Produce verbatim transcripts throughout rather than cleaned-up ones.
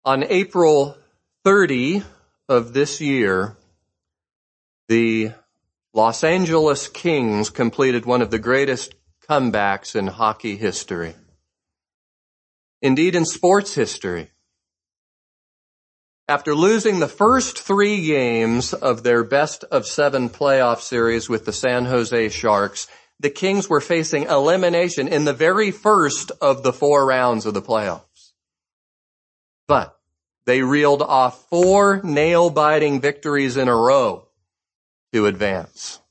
On April thirtieth of this year, the Los Angeles Kings completed one of the greatest comebacks in hockey history. Indeed, in sports history. After losing the first three games of their best of seven playoff series with the San Jose Sharks, the Kings were facing elimination in the very first of the four rounds of the playoffs. But they reeled off four nail-biting victories in a row to advance.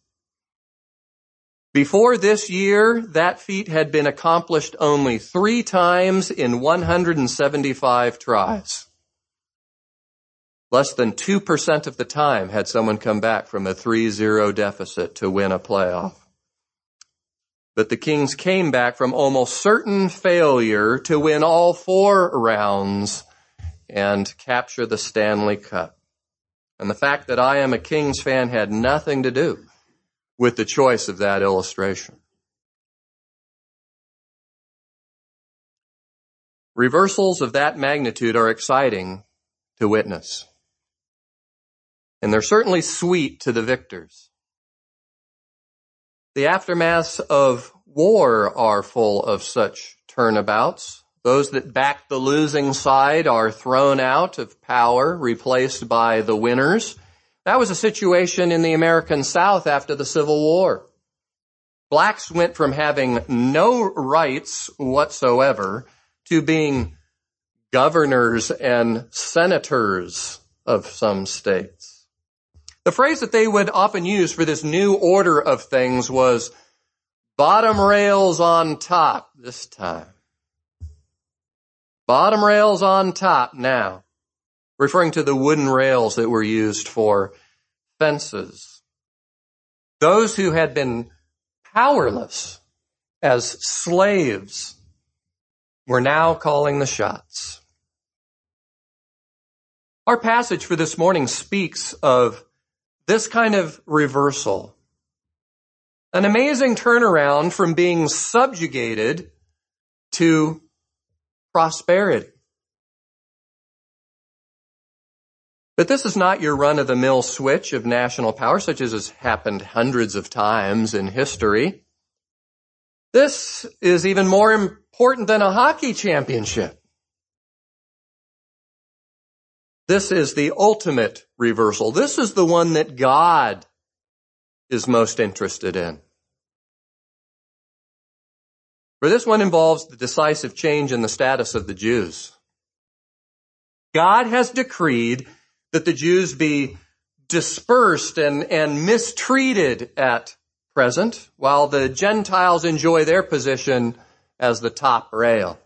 Before this year, that feat had been accomplished only three times in one hundred seventy-five tries. Less than two percent of the time had someone come back from a three zero deficit to win a playoff. But the Kings came back from almost certain failure to win all four rounds and capture the Stanley Cup. And the fact that I am a Kings fan had nothing to do with the choice of that illustration. Reversals of that magnitude are exciting to witness. And they're certainly sweet to the victors. The aftermaths of war are full of such turnabouts. Those that back the losing side are thrown out of power, replaced by the winners. That was a situation in the American South after the Civil War. Blacks went from having no rights whatsoever to being governors and senators of some states. The phrase that they would often use for this new order of things was bottom rails on top this time. Bottom rails on top now, referring to the wooden rails that were used for fences. Those who had been powerless as slaves were now calling the shots. Our passage for this morning speaks of this kind of reversal. An amazing turnaround from being subjugated to prosperity. But this is not your run-of-the-mill switch of national power, such as has happened hundreds of times in history. This is even more important than a hockey championship. This is the ultimate reversal. This is the one that God is most interested in. For this one involves the decisive change in the status of the Jews. God has decreed that the Jews be dispersed and, and mistreated at present, while the Gentiles enjoy their position as the top rail.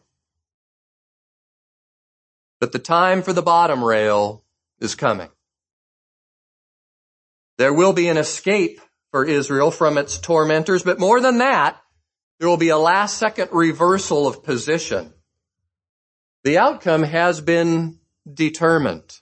But the time for the bottom rail is coming. There will be an escape for Israel from its tormentors, but more than that, there will be a last-second reversal of position. The outcome has been determined.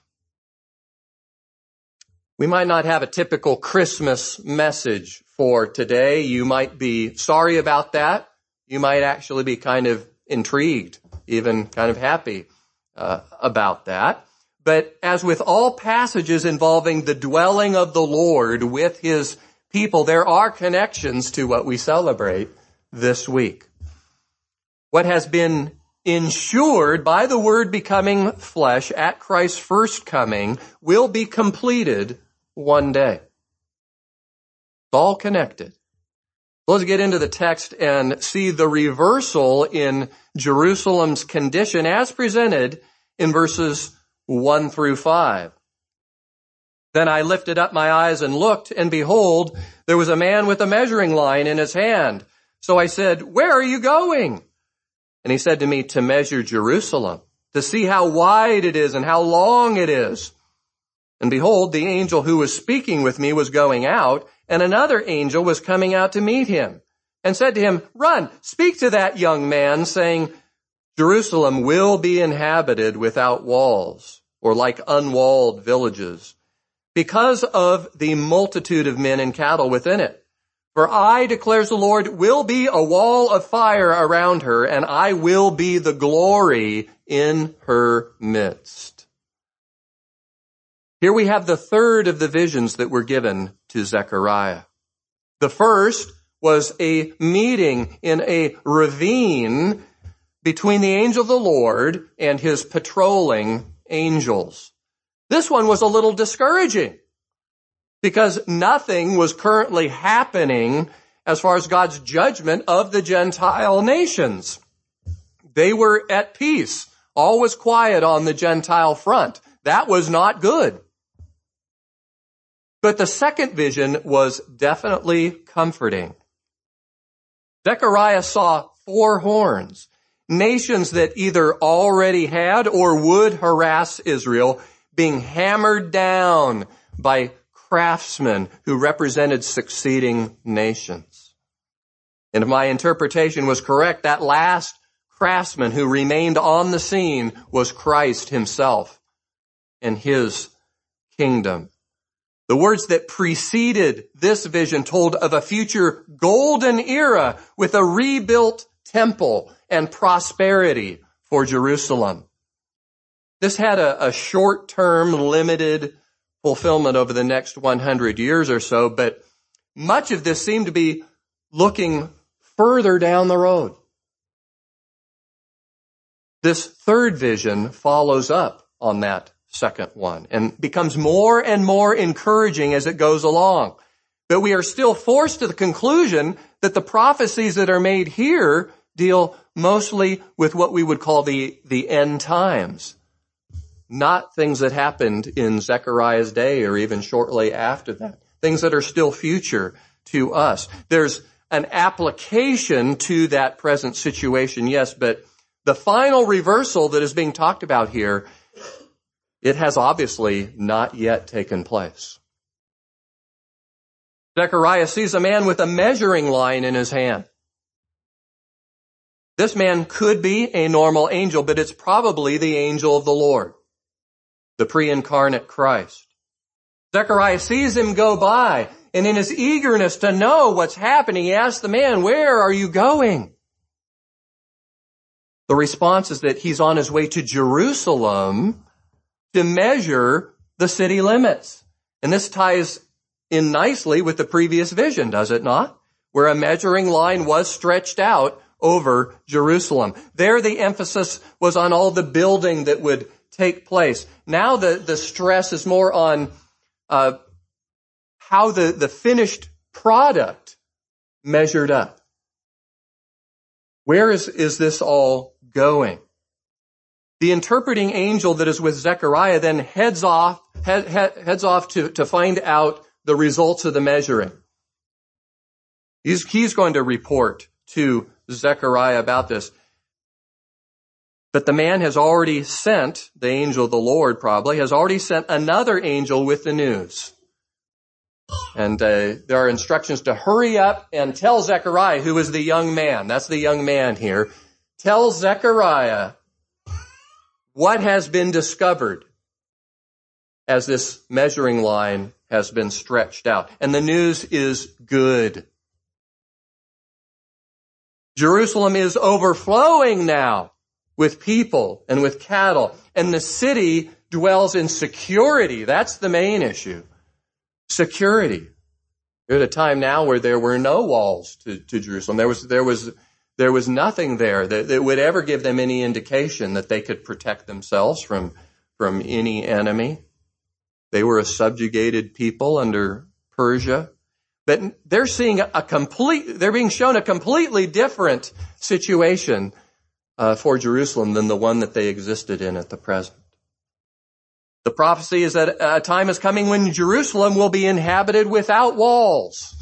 We might not have a typical Christmas message for today. You might be sorry about that. You might actually be kind of intrigued, even kind of happy uh, about that. But as with all passages involving the dwelling of the Lord with his people, there are connections to what we celebrate this week. What has been ensured by the Word becoming flesh at Christ's first coming will be completed one day. It's all connected. Let's get into the text and see the reversal in Jerusalem's condition as presented in verses one through five. Then I lifted up my eyes and looked, and behold, there was a man with a measuring line in his hand. So I said, "Where are you going?" And he said to me, "To measure Jerusalem, to see how wide it is and how long it is." And behold, the angel who was speaking with me was going out, and another angel was coming out to meet him, and said to him, "Run, speak to that young man, saying, Jerusalem will be inhabited without walls, or like unwalled villages, because of the multitude of men and cattle within it. For I, declares the Lord, will be a wall of fire around her, and I will be the glory in her midst." Here we have the third of the visions that were given to Zechariah. The first was a meeting in a ravine between the angel of the Lord and his patrolling angels. This one was a little discouraging because nothing was currently happening as far as God's judgment of the Gentile nations. They were at peace. All was quiet on the Gentile front. That was not good. But the second vision was definitely comforting. Zechariah saw four horns, nations that either already had or would harass Israel, being hammered down by craftsmen who represented succeeding nations. And if my interpretation was correct, that last craftsman who remained on the scene was Christ himself and his kingdom. The words that preceded this vision told of a future golden era with a rebuilt temple and prosperity for Jerusalem. This had a, a short-term, limited fulfillment over the next one hundred years or so, but much of this seemed to be looking further down the road. This third vision follows up on that second one and becomes more and more encouraging as it goes along. But we are still forced to the conclusion that the prophecies that are made here deal mostly with what we would call the, the end times, not things that happened in Zechariah's day or even shortly after that, things that are still future to us. There's an application to that present situation, yes, but the final reversal that is being talked about here, it has obviously not yet taken place. Zechariah sees a man with a measuring line in his hand. This man could be a normal angel, but it's probably the angel of the Lord, the pre-incarnate Christ. Zechariah sees him go by, and in his eagerness to know what's happening, he asks the man, "Where are you going?" The response is that he's on his way to Jerusalem to measure the city limits. And this ties in nicely with the previous vision, does it not? Where a measuring line was stretched out over Jerusalem. There the emphasis was on all the building that would take place. Now the, the stress is more on uh, how the, the finished product measured up. Where is, is this all going? The interpreting angel that is with Zechariah then heads off, head, head, heads off to, to find out the results of the measuring. He's, he's going to report to Zechariah about this. But the man has already sent, the angel of the Lord probably, has already sent another angel with the news. And uh, there are instructions to hurry up and tell Zechariah, who is the young man. That's the young man here. Tell Zechariah what has been discovered as this measuring line has been stretched out. And the news is good. Jerusalem is overflowing now with people and with cattle, and the city dwells in security. That's the main issue. Security. We're at a time now where there were no walls to, to Jerusalem. There was, there was, there was nothing there that, that would ever give them any indication that they could protect themselves from, from any enemy. They were a subjugated people under Persia. But they're seeing a complete, they're being shown a completely different situation uh, for Jerusalem than the one that they existed in at the present. The prophecy is that a time is coming when Jerusalem will be inhabited without walls.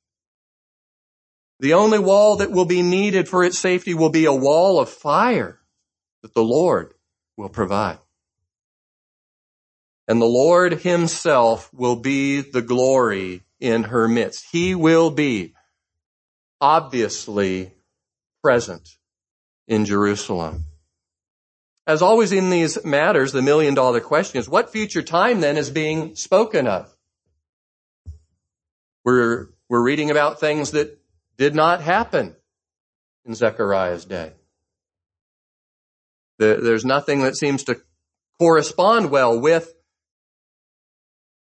The only wall that will be needed for its safety will be a wall of fire that the Lord will provide. And the Lord himself will be the glory in her midst. He will be obviously present in Jerusalem. As always in these matters, the million dollar question is, what future time then is being spoken of? We're, we're reading about things that did not happen in Zechariah's day. There, there's nothing that seems to correspond well with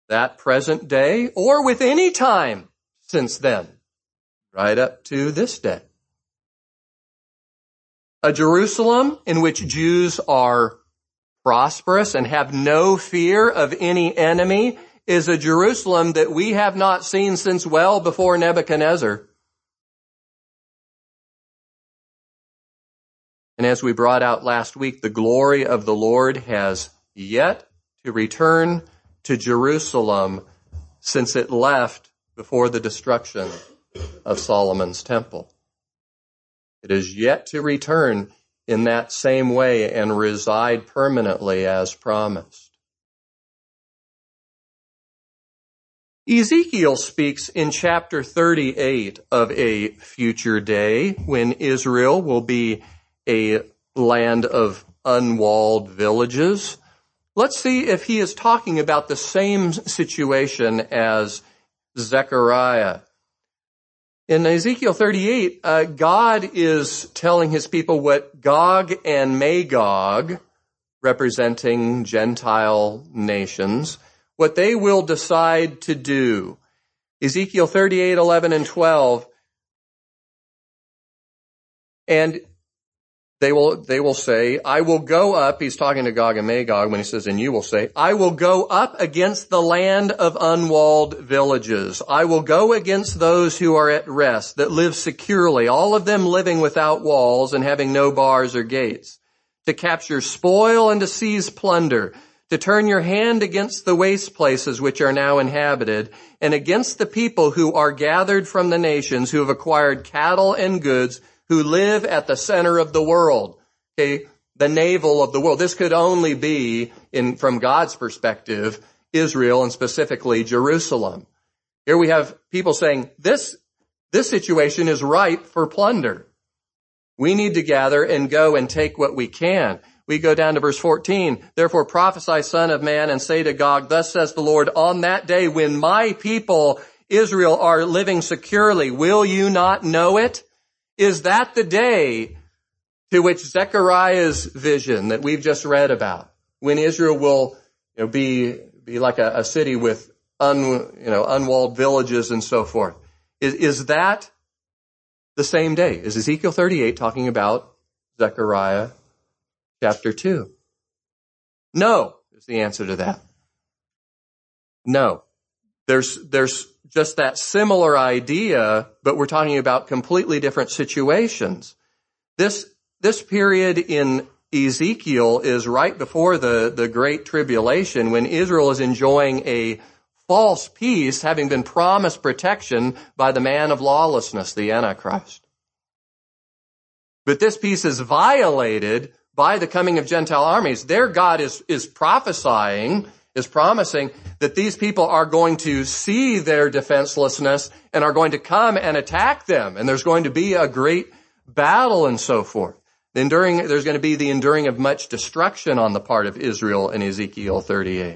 that present day or with any time since then, right up to this day. A Jerusalem in which Jews are prosperous and have no fear of any enemy is a Jerusalem that we have not seen since well before Nebuchadnezzar. And as we brought out last week, the glory of the Lord has yet to return to Jerusalem since it left before the destruction of Solomon's temple. It is yet to return in that same way and reside permanently as promised. Ezekiel speaks in chapter thirty-eight of a future day when Israel will be a land of unwalled villages. Let's see if he is talking about the same situation as Zechariah. In Ezekiel thirty-eight, uh, God is telling his people what Gog and Magog, representing Gentile nations, what they will decide to do. Ezekiel thirty-eight, eleven, and twelve. And They will, they will say, I will go up, he's talking to Gog and Magog when he says, and you will say, I will go up against the land of unwalled villages. I will go against those who are at rest, that live securely, all of them living without walls and having no bars or gates, to capture spoil and to seize plunder, to turn your hand against the waste places which are now inhabited, and against the people who are gathered from the nations, who have acquired cattle and goods, who live at the center of the world, okay, the navel of the world. This could only be, in from God's perspective, Israel and specifically Jerusalem. Here we have people saying, this, this situation is ripe for plunder. We need to gather and go and take what we can. We go down to verse fourteen. Therefore prophesy, son of man, and say to Gog, thus says the Lord, on that day when my people Israel are living securely, will you not know it? Is that the day to which Zechariah's vision that we've just read about, when Israel will, you know, be be like a, a city with un, you know, unwalled villages and so forth? Is, is that the same day? Is Ezekiel thirty-eight talking about Zechariah chapter two? No, is the answer to that. No. There's, there's just that similar idea, but we're talking about completely different situations. This, this period in Ezekiel is right before the, the Great Tribulation, when Israel is enjoying a false peace, having been promised protection by the man of lawlessness, the Antichrist. But this peace is violated by the coming of Gentile armies. Their God is, is prophesying, is promising that these people are going to see their defenselessness and are going to come and attack them. And there's going to be a great battle and so forth. The enduring, there's going to be the enduring of much destruction on the part of Israel in Ezekiel thirty-eight.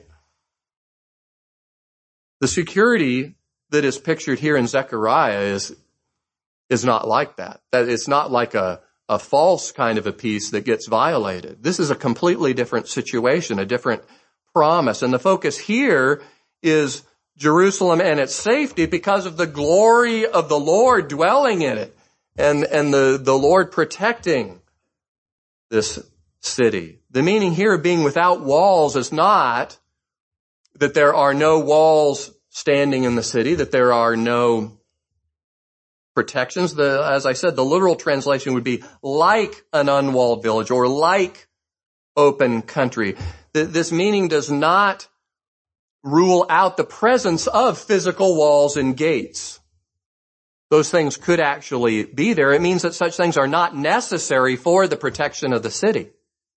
The security that is pictured here in Zechariah is, is not like that. That it's not like a, a false kind of a peace that gets violated. This is a completely different situation, a different promise. And the focus here is Jerusalem and its safety because of the glory of the Lord dwelling in it and, and the, the Lord protecting this city. The meaning here of being without walls is not that there are no walls standing in the city, that there are no protections. The, as I said, the literal translation would be like an unwalled village or like open country. This meaning does not rule out the presence of physical walls and gates. Those things could actually be there. It means that such things are not necessary for the protection of the city.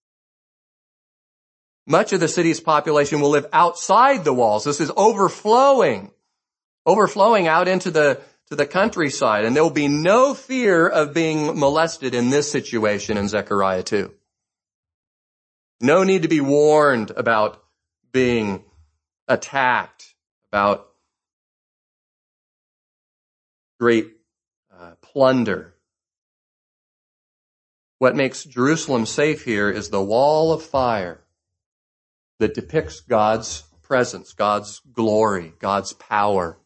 Much of the city's population will live outside the walls. This is overflowing, overflowing out into the, to the countryside. And there will be no fear of being molested in this situation in Zechariah two. No need to be warned about being attacked, about great uh, plunder. What makes Jerusalem safe here is the wall of fire that depicts God's presence, God's glory, God's power.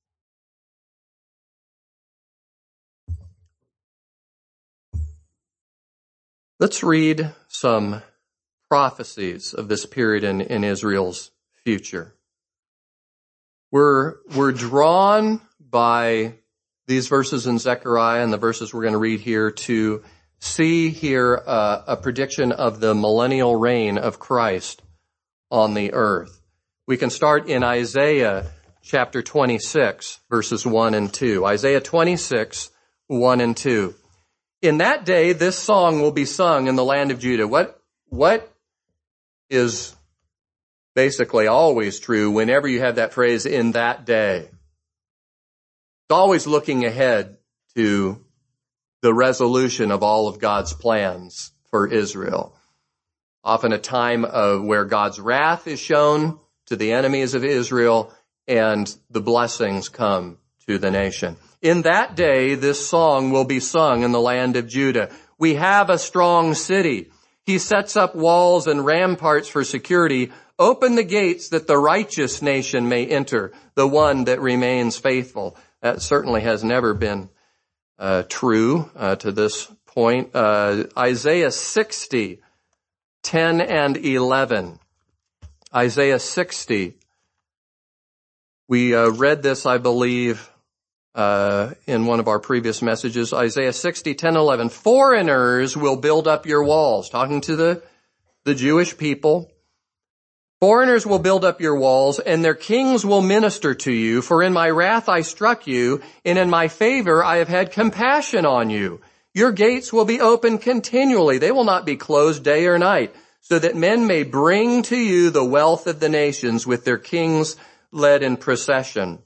Let's read some prophecies of this period in, in Israel's future. We're, we're drawn by these verses in Zechariah and the verses we're going to read here to see here uh, a prediction of the millennial reign of Christ on the earth. We can start in Isaiah chapter twenty-six, verses one and two. Isaiah twenty-six, one and two. In that day, this song will be sung in the land of Judah. What, what is basically always true whenever you have that phrase, in that day? It's always looking ahead to the resolution of all of God's plans for Israel. Often a time of where God's wrath is shown to the enemies of Israel and the blessings come to the nation. In that day, this song will be sung in the land of Judah. We have a strong city. He sets up walls and ramparts for security. Open the gates that the righteous nation may enter, the one that remains faithful. That certainly has never been uh, true uh, to this point. Uh, Isaiah sixty, ten and eleven. Isaiah sixty. We uh, read this, I believe, uh, in one of our previous messages. Isaiah sixty, ten, eleven. Foreigners will build up your walls. Talking to the, the Jewish people. Foreigners will build up your walls, and their kings will minister to you. For in my wrath I struck you, and in my favor I have had compassion on you. Your gates will be open continually. They will not be closed day or night, so that men may bring to you the wealth of the nations with their kings led in procession.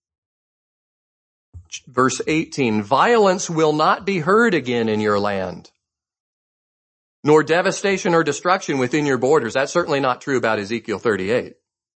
Verse eighteen, violence will not be heard again in your land, nor devastation or destruction within your borders. That's certainly not true about Ezekiel thirty-eight.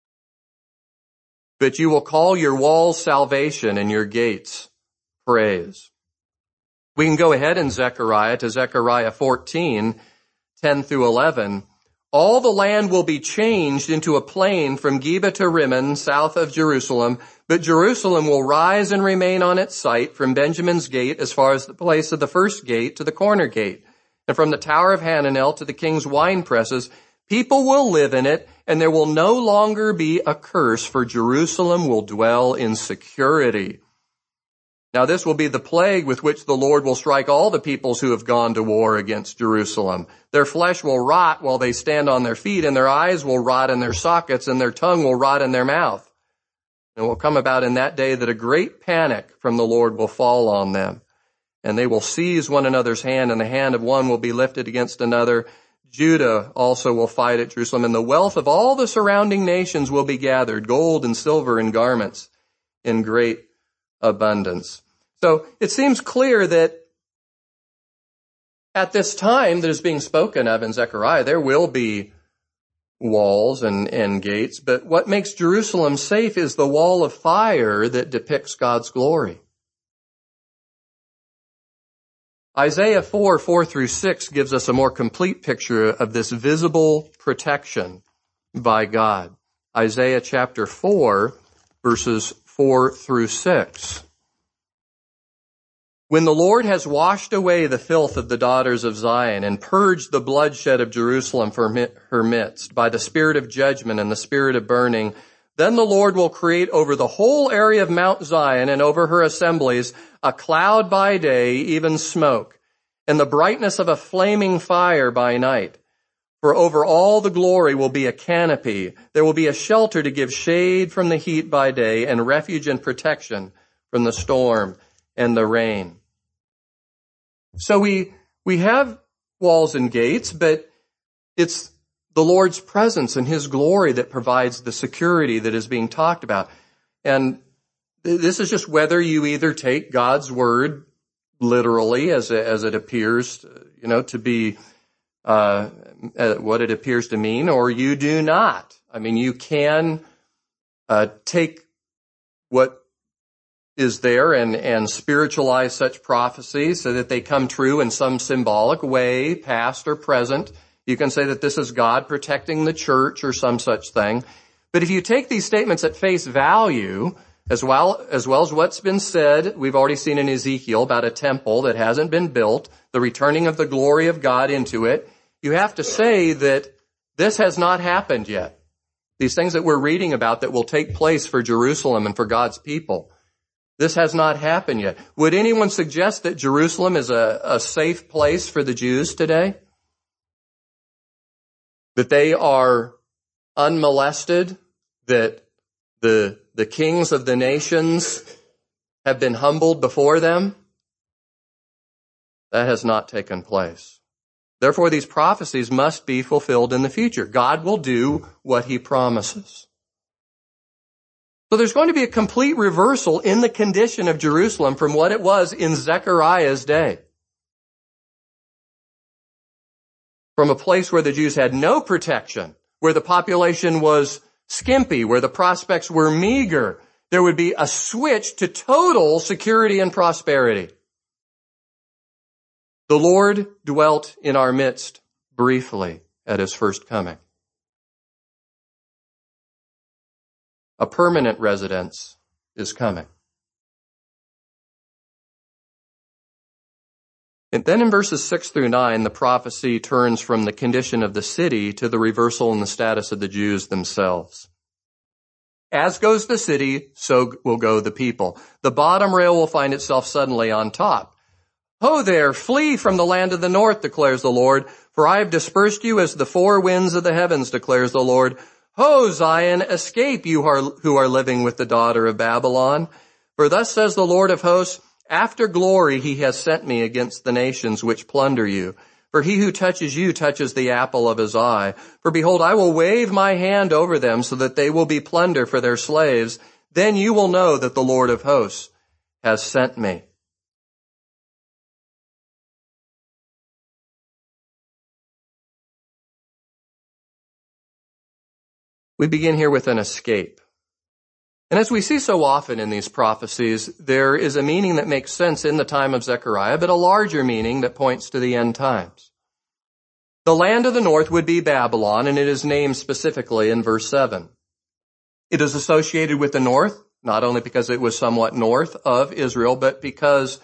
But you will call your walls salvation and your gates praise. We can go ahead in Zechariah to Zechariah fourteen, ten through eleven. All the land will be changed into a plain from Geba to Rimmon, south of Jerusalem, but Jerusalem will rise and remain on its site from Benjamin's gate as far as the place of the first gate to the corner gate. And from the Tower of Hananel to the king's wine presses, people will live in it, and there will no longer be a curse, for Jerusalem will dwell in security. Now this will be the plague with which the Lord will strike all the peoples who have gone to war against Jerusalem. Their flesh will rot while they stand on their feet, and their eyes will rot in their sockets, and their tongue will rot in their mouth. And it will come about in that day that a great panic from the Lord will fall on them. And they will seize one another's hand, and the hand of one will be lifted against another. Judah also will fight at Jerusalem, and the wealth of all the surrounding nations will be gathered, gold and silver and garments in great abundance. So it seems clear that at this time that is being spoken of in Zechariah, there will be walls and, and gates, but what makes Jerusalem safe is the wall of fire that depicts God's glory. Isaiah four, four through six gives us a more complete picture of this visible protection by God. Isaiah chapter four, verses four through six. When the Lord has washed away the filth of the daughters of Zion and purged the bloodshed of Jerusalem from her midst by the spirit of judgment and the spirit of burning, then the Lord will create over the whole area of Mount Zion and over her assemblies a cloud by day, even smoke, and the brightness of a flaming fire by night. For over all the glory will be a canopy. There will be a shelter to give shade from the heat by day and refuge and protection from the storm and the rain. So we, we have walls and gates, but it's the Lord's presence and His glory that provides the security that is being talked about. And this is just whether you either take God's word literally as, as it appears, you know, to be, uh, what it appears to mean, or you do not. I mean, you can, uh, take what is there and, and spiritualize such prophecies so that they come true in some symbolic way, past or present. You can say that this is God protecting the church or some such thing. But if you take these statements at face value, as well, as well as what's been said, we've already seen in Ezekiel about a temple that hasn't been built, the returning of the glory of God into it, you have to say that this has not happened yet. These things that we're reading about that will take place for Jerusalem and for God's people, this has not happened yet. Would anyone suggest that Jerusalem is a, a safe place for the Jews today? That they are unmolested? That the, the kings of the nations have been humbled before them? That has not taken place. Therefore, these prophecies must be fulfilled in the future. God will do what he promises. So there's going to be a complete reversal in the condition of Jerusalem from what it was in Zechariah's day. From a place where the Jews had no protection, where the population was skimpy, where the prospects were meager, there would be a switch to total security and prosperity. The Lord dwelt in our midst briefly at his first coming. A permanent residence is coming. And then in verses six through nine, the prophecy turns from the condition of the city to the reversal in the status of the Jews themselves. As goes the city, so will go the people. The bottom rail will find itself suddenly on top. Ho there, flee from the land of the north, declares the Lord, for I have dispersed you as the four winds of the heavens, declares the Lord. Ho, Zion, escape, you who are living with the daughter of Babylon. For thus says the Lord of hosts, after glory he has sent me against the nations which plunder you. For he who touches you touches the apple of his eye. For behold, I will wave my hand over them so that they will be plunder for their slaves. Then you will know that the Lord of hosts has sent me. We begin here with an escape. And as we see so often in these prophecies, there is a meaning that makes sense in the time of Zechariah, but a larger meaning that points to the end times. The land of the north would be Babylon, and it is named specifically in verse seven. It is associated with the north, not only because it was somewhat north of Israel, but because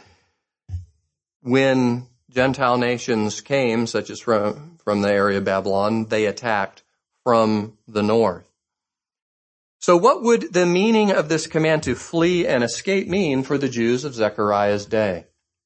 when Gentile nations came, such as from, from the area of Babylon, they attacked from the north. So what would the meaning of this command to flee and escape mean for the Jews of Zechariah's day?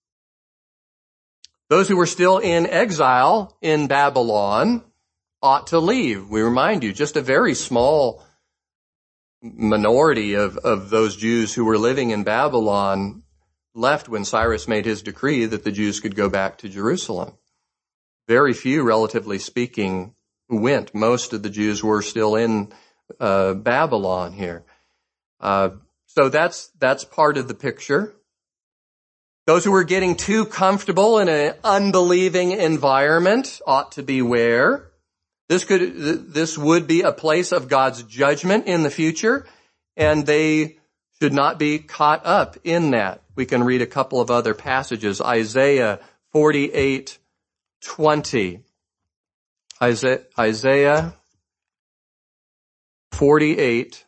Those who were still in exile in Babylon ought to leave. We remind you, just a very small minority of, of those Jews who were living in Babylon left when Cyrus made his decree that the Jews could go back to Jerusalem. Very few, relatively speaking, went. Most of the Jews were still in uh, Babylon here. Uh, so that's, that's part of the picture. Those who were getting too comfortable in an unbelieving environment ought to beware. This could, this would be a place of God's judgment in the future, and they should not be caught up in that. We can read a couple of other passages. Isaiah forty-eight twenty. Isaiah, Isaiah forty-eight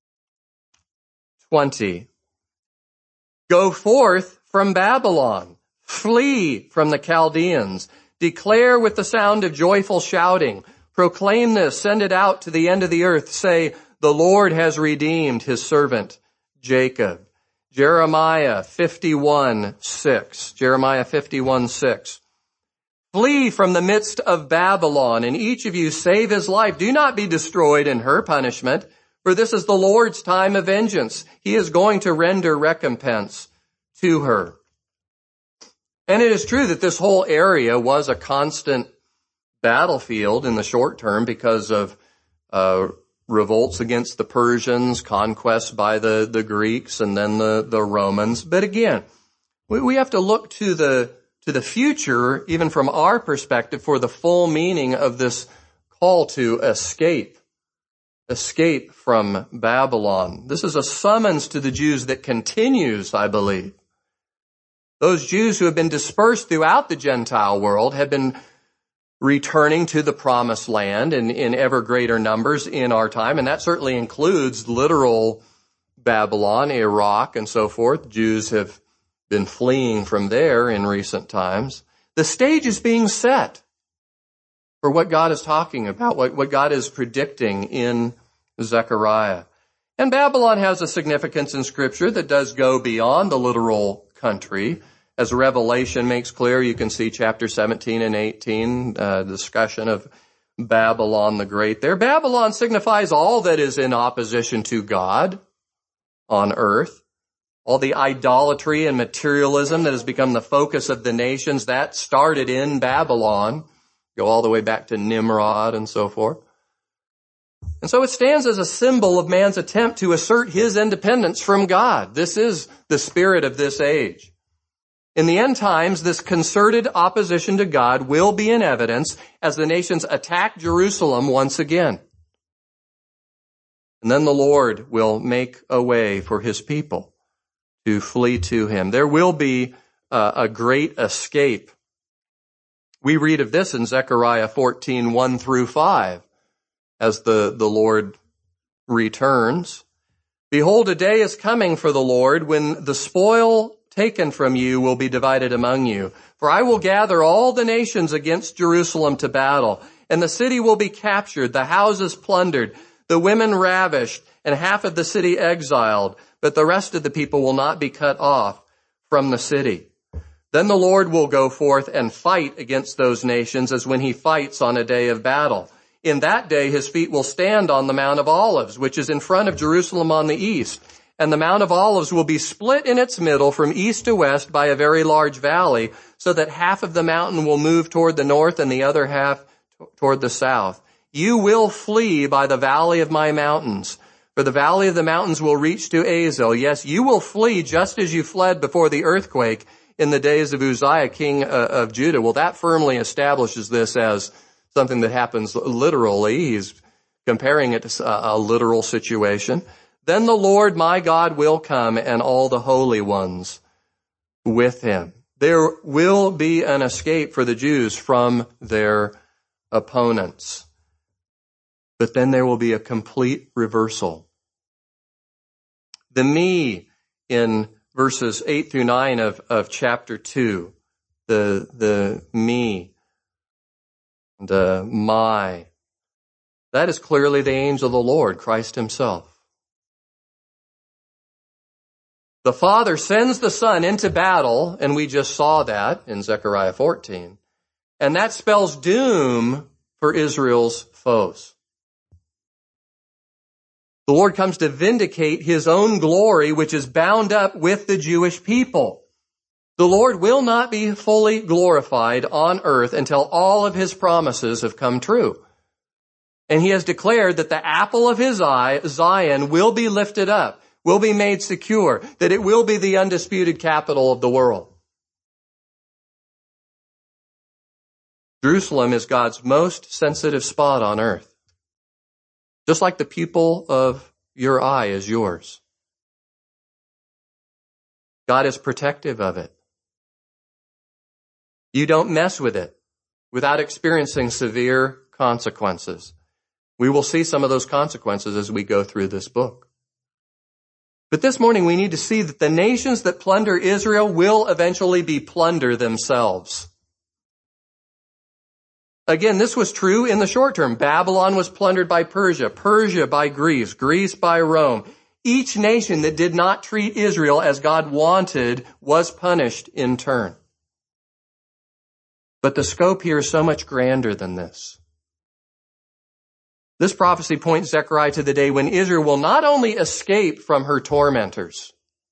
twenty. Go forth from Babylon, flee from the Chaldeans, declare with the sound of joyful shouting, proclaim this, send it out to the end of the earth, say, the Lord has redeemed his servant Jacob. Jeremiah fifty-one six. Jeremiah fifty-one six. Flee from the midst of Babylon, and each of you save his life. Do not be destroyed in her punishment, for this is the Lord's time of vengeance. He is going to render recompense to her. And it is true that this whole area was a constant battlefield in the short term because of uh, revolts against the Persians, conquests by the, the Greeks, and then the, the Romans. But again, we, we have to look to the to the future, even from our perspective, for the full meaning of this call to escape. Escape from Babylon. This is a summons to the Jews that continues, I believe. Those Jews who have been dispersed throughout the Gentile world have been returning to the promised land in, in ever greater numbers in our time. And that certainly includes literal Babylon, Iraq, and so forth. Jews have been fleeing from there in recent times. The stage is being set for what God is talking about, what, what God is predicting in Zechariah. And Babylon has a significance in Scripture that does go beyond the literal country. As Revelation makes clear, you can see chapter seventeen and eighteen, uh, discussion of Babylon the Great there. Babylon signifies all that is in opposition to God on earth. All the idolatry and materialism that has become the focus of the nations, that started in Babylon. Go all the way back to Nimrod and so forth. And so it stands as a symbol of man's attempt to assert his independence from God. This is the spirit of this age. In the end times, this concerted opposition to God will be in evidence as the nations attack Jerusalem once again. And then the Lord will make a way for his people to flee to him. There will be uh, a great escape. We read of this in Zechariah fourteen, one through five, as the, the Lord returns. Behold, a day is coming for the Lord when the spoil taken from you will be divided among you. For I will gather all the nations against Jerusalem to battle, and the city will be captured, the houses plundered, the women ravished, and half of the city exiled, but the rest of the people will not be cut off from the city. Then the Lord will go forth and fight against those nations as when he fights on a day of battle. In that day his feet will stand on the Mount of Olives, which is in front of Jerusalem on the east. And the Mount of Olives will be split in its middle from east to west by a very large valley, so that half of the mountain will move toward the north and the other half t- toward the south. You will flee by the valley of my mountains, for the valley of the mountains will reach to Azel. Yes, you will flee just as you fled before the earthquake in the days of Uzziah, king uh, of Judah. Well, that firmly establishes this as something that happens literally. He's comparing it to a, a literal situation. Then the Lord my God will come, and all the holy ones with him. There will be an escape for the Jews from their opponents. But then there will be a complete reversal. The me in verses eight through nine of, of chapter two, the, the me, and uh, my, that is clearly the angel of the Lord, Christ himself. The Father sends the Son into battle, and we just saw that in Zechariah fourteen. And that spells doom for Israel's foes. The Lord comes to vindicate his own glory, which is bound up with the Jewish people. The Lord will not be fully glorified on earth until all of his promises have come true. And he has declared that the apple of his eye, Zion, will be lifted up, will be made secure, that it will be the undisputed capital of the world. Jerusalem is God's most sensitive spot on earth. Just like the pupil of your eye is yours. God is protective of it. You don't mess with it without experiencing severe consequences. We will see some of those consequences as we go through this book. But this morning we need to see that the nations that plunder Israel will eventually be plundered themselves. Again, this was true in the short term. Babylon was plundered by Persia, Persia by Greece, Greece by Rome. Each nation that did not treat Israel as God wanted was punished in turn. But the scope here is so much grander than this. This prophecy points Zechariah to the day when Israel will not only escape from her tormentors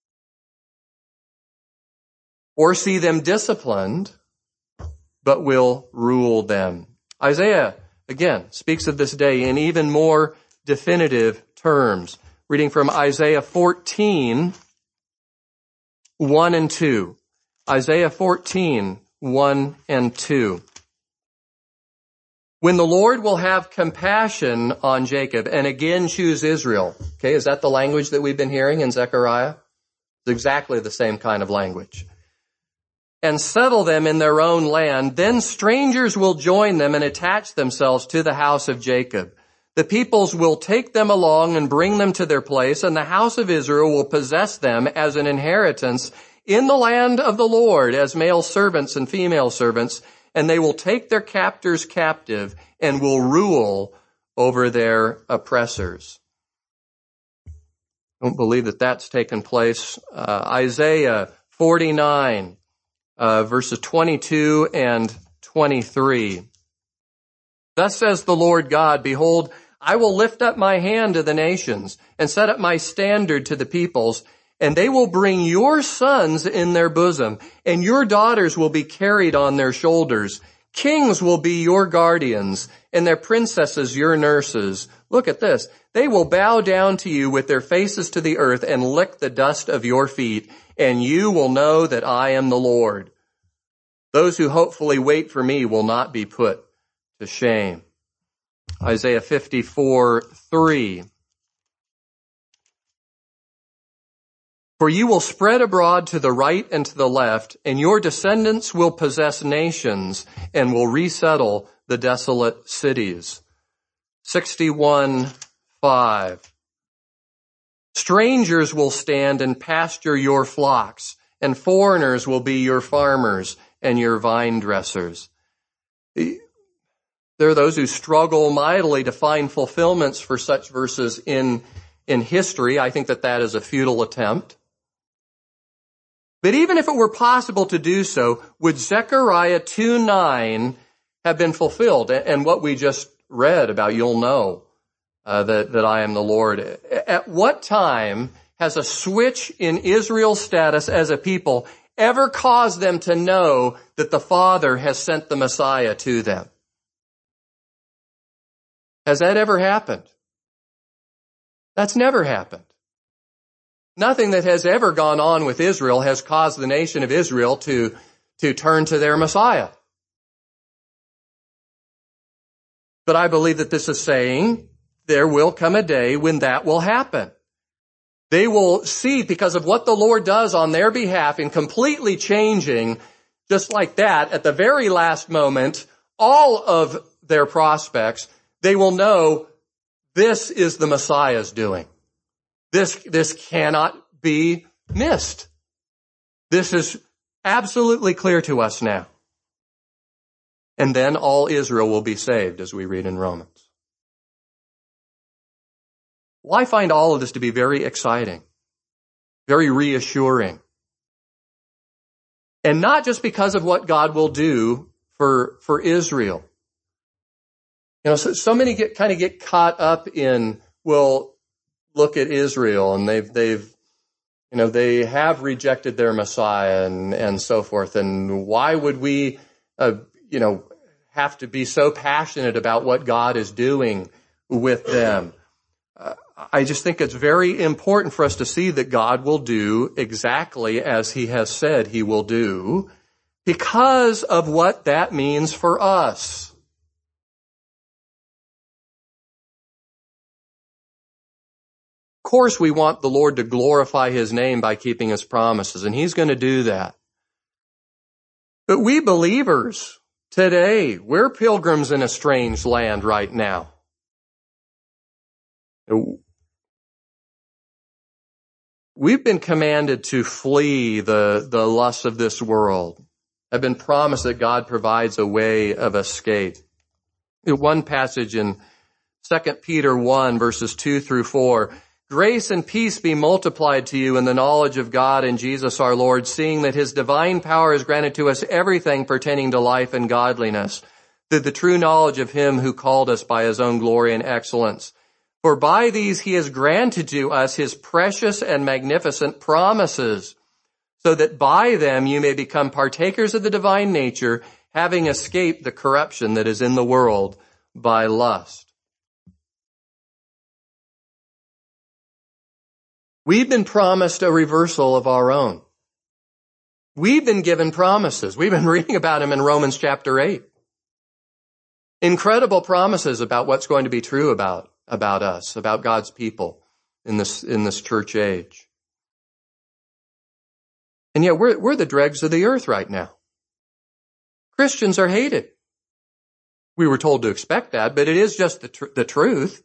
or see them disciplined, but will rule them. Isaiah, again, speaks of this day in even more definitive terms. Reading from Isaiah fourteen, one and two. Isaiah fourteen, one and two. When the Lord will have compassion on Jacob and again choose Israel. Okay, is that the language that we've been hearing in Zechariah? It's exactly the same kind of language. and settle them in their own land. Then strangers will join them and attach themselves to the house of Jacob. The peoples will take them along and bring them to their place, and the house of Israel will possess them as an inheritance in the land of the Lord as male servants and female servants, and they will take their captors captive and will rule over their oppressors. I don't believe that that's taken place. Uh, Isaiah forty-nine, uh, verses twenty-two and twenty-three. Thus says the Lord God, behold, I will lift up my hand to the nations and set up my standard to the peoples, and they will bring your sons in their bosom, and your daughters will be carried on their shoulders. Kings will be your guardians, and their princesses your nurses. Look at this. They will bow down to you with their faces to the earth and lick the dust of your feet, and you will know that I am the Lord. Those who hopefully wait for me will not be put to shame. Isaiah fifty-four, three. For you will spread abroad to the right and to the left, and your descendants will possess nations and will resettle the desolate cities. sixty-one, five. Strangers will stand and pasture your flocks, and foreigners will be your farmers and your vine dressers. There are those who struggle mightily to find fulfillments for such verses in, in history. I think that that is a futile attempt. But even if it were possible to do so, would Zechariah two nine have been fulfilled? And what we just read about, you'll know uh, that, that I am the Lord. At what time has a switch in Israel's status as a people ever caused them to know that the Father has sent the Messiah to them? Has that ever happened? That's never happened. Nothing that has ever gone on with Israel has caused the nation of Israel to, to turn to their Messiah. But I believe that this is saying there will come a day when that will happen. They will see, because of what the Lord does on their behalf in completely changing, just like that, at the very last moment, all of their prospects, they will know this is the Messiah's doing. This, this cannot be missed. This is absolutely clear to us now. And then all Israel will be saved, as we read in Romans. Well, I find all of this to be very exciting, very reassuring. And not just because of what God will do for, for Israel. You know, so, so many get kind of get caught up in, well, look at Israel, and they've, they've, you know, they have rejected their Messiah and, and so forth. And why would we, uh, you know, have to be so passionate about what God is doing with them? Uh, I just think it's very important for us to see that God will do exactly as he has said he will do because of what that means for us. Of course, we want the Lord to glorify his name by keeping his promises, and he's going to do that. But we believers today, we're pilgrims in a strange land right now. We've been commanded to flee the, the lusts of this world. I've been promised that God provides a way of escape. One passage in Second Peter one, verses two through four, grace and peace be multiplied to you in the knowledge of God and Jesus our Lord, seeing that his divine power has granted to us everything pertaining to life and godliness, through the true knowledge of him who called us by his own glory and excellence. For by these he has granted to us his precious and magnificent promises, so that by them you may become partakers of the divine nature, having escaped the corruption that is in the world by lust. We've been promised a reversal of our own. We've been given promises. We've been reading about them in Romans chapter eight. Incredible promises about what's going to be true about, about us, about God's people in this, in this church age. And yet we're, we're the dregs of the earth right now. Christians are hated. We were told to expect that, but it is just the, tr- the truth.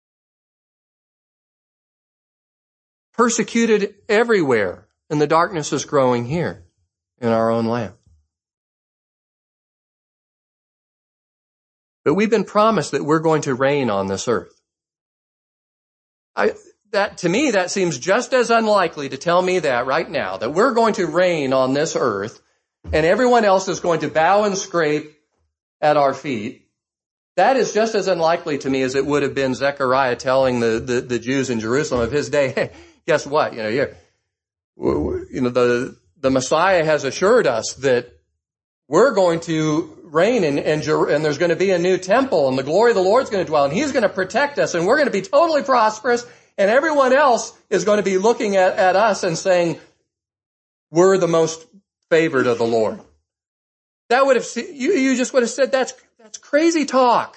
Persecuted everywhere, and the darkness is growing here in our own land. But we've been promised that we're going to reign on this earth. I, that, to me, that seems just as unlikely to tell me that right now, that we're going to reign on this earth and everyone else is going to bow and scrape at our feet. That is just as unlikely to me as it would have been Zechariah telling the, the, the Jews in Jerusalem of his day, hey, guess what? You know, you're, you know, the, the Messiah has assured us that we're going to reign and, and, and there's going to be a new temple and the glory of the Lord's going to dwell and he's going to protect us and we're going to be totally prosperous and everyone else is going to be looking at, at us and saying, we're the most favored of the Lord. That would have, you, you just would have said, that's, that's crazy talk.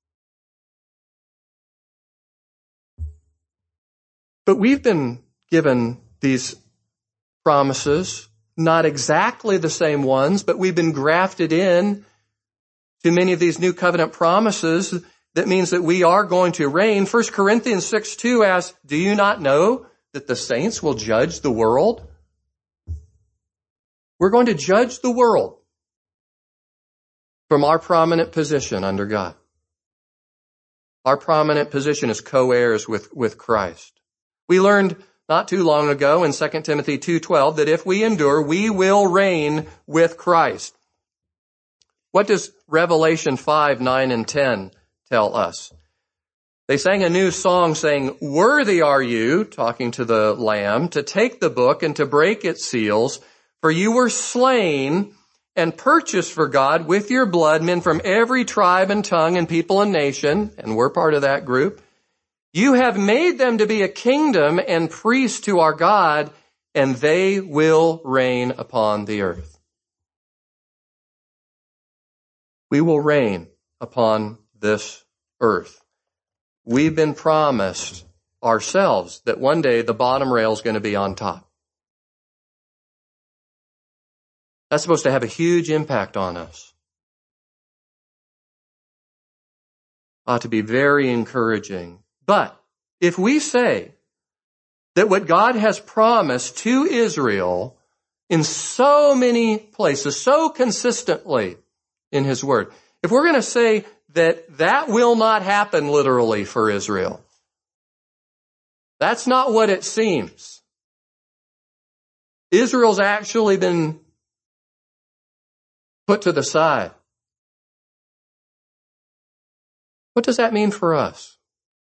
But we've been given these promises, not exactly the same ones, but we've been grafted in to many of these new covenant promises. That means that we are going to reign. First Corinthians six two asks, do you not know that the saints will judge the world? We're going to judge the world from our prominent position under God. Our prominent position is co-heirs with, with Christ. We learned not too long ago in Second Timothy two twelve that if we endure, we will reign with Christ. What does Revelation five, nine, and ten tell us? They sang a new song saying, worthy are you, talking to the Lamb, to take the book and to break its seals, for you were slain and purchased for God with your blood men from every tribe and tongue and people and nation, and we're part of that group. You have made them to be a kingdom and priests to our God, and they will reign upon the earth. We will reign upon this earth. We've been promised ourselves that one day the bottom rail is going to be on top. That's supposed to have a huge impact on us. Ought to be very encouraging. But if we say that what God has promised to Israel in so many places, so consistently in his word, if we're going to say that that will not happen literally for Israel, that's not what it seems. Israel's actually been put to the side. What does that mean for us?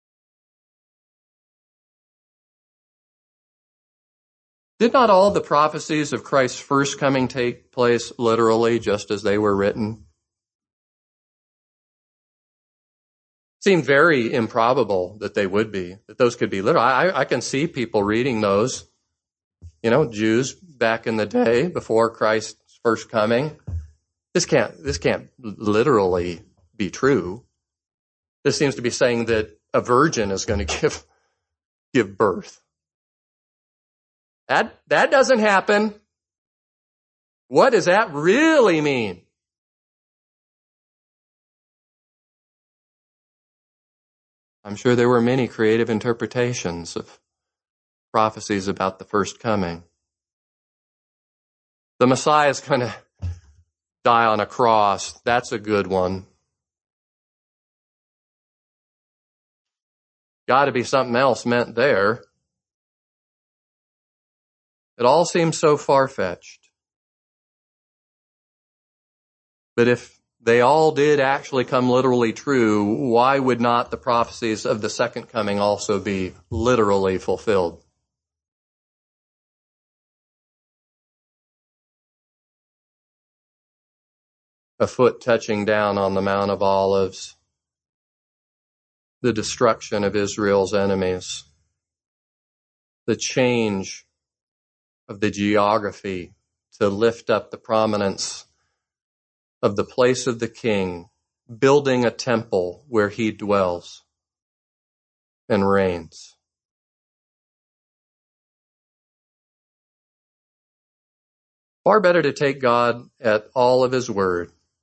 Did not all the prophecies of Christ's first coming take place literally just as they were written? Seemed very improbable that they would be, that those could be literal. I, I can see people reading those, you know, Jews back in the day before Christ's first coming. This can't, this can't literally be true. This seems to be saying that a virgin is going to give, give birth. That, that doesn't happen. What does that really mean? I'm sure there were many creative interpretations of prophecies about the first coming. The Messiah is going to die on a cross. That's a good one. Got to be something else meant there. It all seems so far-fetched. But if they all did actually come literally true, why would not the prophecies of the second coming also be literally fulfilled? A foot touching down on the Mount of Olives, the destruction of Israel's enemies, the change of the geography to lift up the prominence of the place of the king, building a temple where he dwells and reigns. Far better to take God at all of his word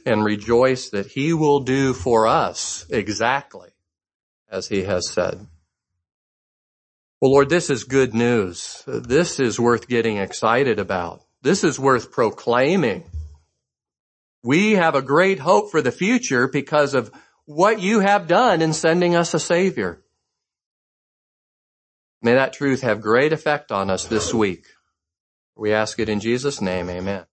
and rejoice that he will do for us exactly as he has said. Well, Lord, this is good news. This is worth getting excited about. This is worth proclaiming. We have a great hope for the future because of what you have done in sending us a Savior. May that truth have great effect on us this week. We ask it in Jesus' name, amen.